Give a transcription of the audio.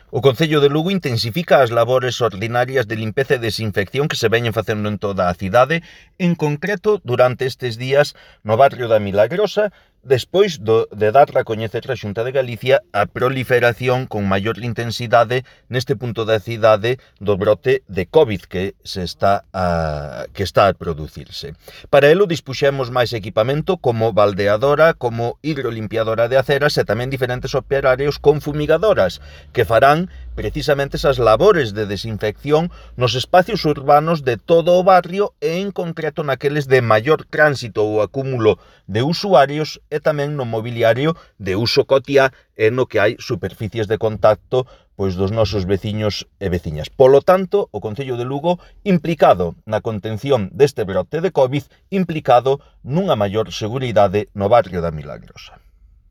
O Concello de Lugo intensifica as labores ordinarias de limpeza e desinfección que se veñen facendo en toda a cidade, en concreto durante estes días no barrio da Milagrosa, despois de dar a coñecer a Xunta de Galicia a proliferación con maior intensidade neste punto da cidade do brote de COVID que está a producirse. Para elo dispuxemos máis equipamento como baldeadora, como hidrolimpiadora de aceras e tamén diferentes operarios con fumigadoras que farán precisamente esas labores de desinfección nos espacios urbanos de todo o barrio e en concreto naqueles de maior tránsito ou acúmulo de usuarios e tamén no mobiliario de uso cotiá e no que hai superficies de contacto pois dos nosos veciños e veciñas. Polo tanto, o Concello de Lugo implicado na contención deste brote de COVID, implicado nunha maior seguridade no barrio da Milagrosa.